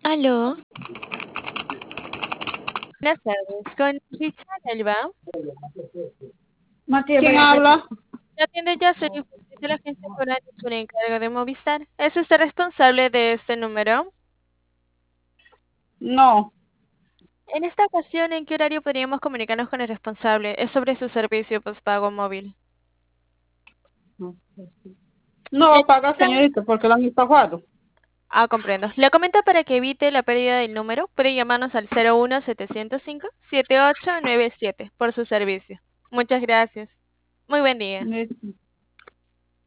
Aló, Buenas tardes, con Richard Elba. ¿Quién habla? La atiende ya soy de la agencia Coral y su encargo de Movistar. ¿Es usted responsable de este número? No, En esta ocasión, ¿en qué horario podríamos comunicarnos con el responsable? Es sobre su servicio postpago móvil. no va Le a pagar, comento- señorita, porque la han estafado. comprendo. Le comento para que evite la pérdida del número. Puede llamarnos al 01-705-7897 por su servicio. Muchas gracias. Muy buen día.